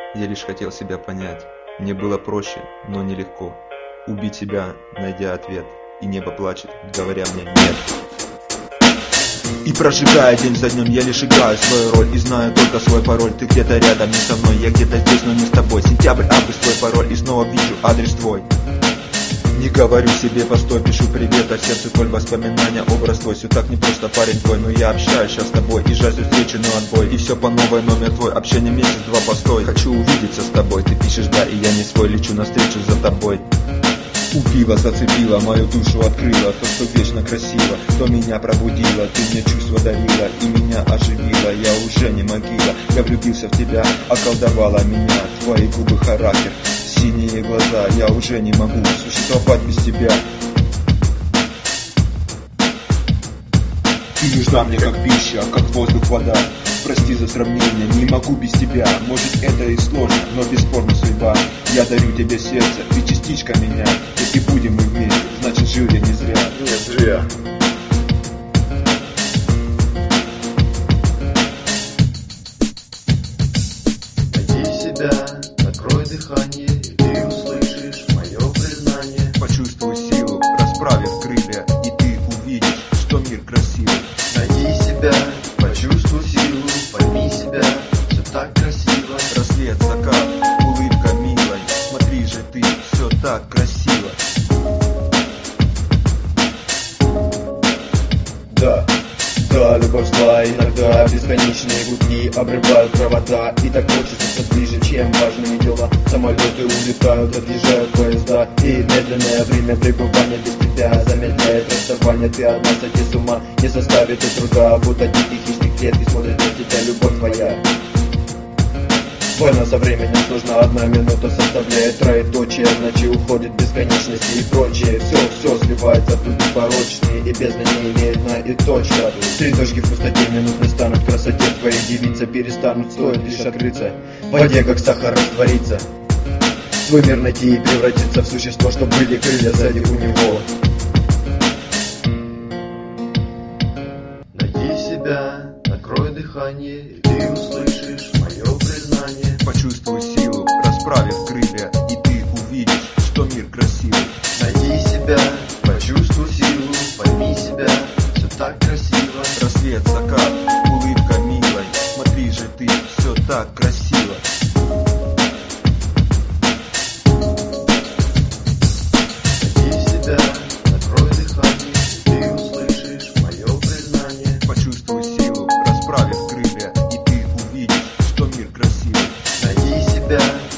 Я лишь хотел себя понять. Мне было проще, но нелегко. Убить себя, найдя ответ. И небо плачет, говоря мне нет. И прожигая день за днем, я лишь играю свою роль. И знаю только свой пароль. Ты где-то рядом, не со мной. Я где-то здесь, но не с тобой. Сентябрь, август, твой пароль. И снова вижу адрес твой. Не говорю себе постой, пишу привет, а сердце толь воспоминания, образ твой. Все так не просто, парень твой, но я общаюсь сейчас с тобой. И жаль встречу, но отбой. И все по новой, номер твой. Общение месяц-два постой. Хочу увидеться с тобой. Ты пишешь да, и я не свой. Лечу навстречу за тобой. Убила, зацепила, мою душу открыла. То, что вечно красиво, то меня пробудило. Ты мне чувства дарила и меня оживила. Я уже не могила, я влюбился в тебя. Околдовала меня, твои губы характер, синие глаза. Я уже не могу существовать без тебя. Ты нужна мне как пища, как воздух, вода. Прости за сравнение, не могу без тебя. Может это и сложно, но бесспорно судьба. Я дарю тебе сердце, ты частичка меня. Если будем мы вместе, значит жил я не зря. Не зря. Найди себя, открой дыхание, и ты услышишь мое признание. Почувствуй силу, расправив крылья, и ты увидишь, что мир красивый. Найди себя, почувствуй силу, пойми себя, все так красиво. Рассвет, закат, улыбка милой. Смотри же ты, все так красиво. Да, любовь зла, иногда бесконечные гудки обрывают провода. И так хочется ближе, чем важные дела. Самолеты улетают, отъезжают поезда. И медленное время пребывания без тебя замедляет расставание. Ты одна, сойти с ума не составит и труда. Будто дикий хищник клетки смотрит на тебя, любовь твоя. Война со временем сложна, одна минута составляет троеточие. В ночи уходит бесконечность и прочее. Все сливается в круги порочные, и бездна не имеет на и точка. Три точки в пустоте минут не станут красоте твоей. Девица перестанут, стоит лишь открыться. В воде как сахар растворится. Свой мир найти и превратиться в существо, что были крылья сзади у него. Найди себя, накрой дыхание, и ты услышишь мое признание. Почувствуй силу, расправив крылья, и ты увидишь, что мир красивый. Найди себя, почувствуй силу, пойми себя, все так красиво. Рассвет, закат, улыбка милой. Смотри же ты, все так красиво. Найди себя, накрой дыхание, и ты услышишь мое признание. Почувствуй силу, расправив крылья, и ты увидишь, что мир красивый. Найди себя,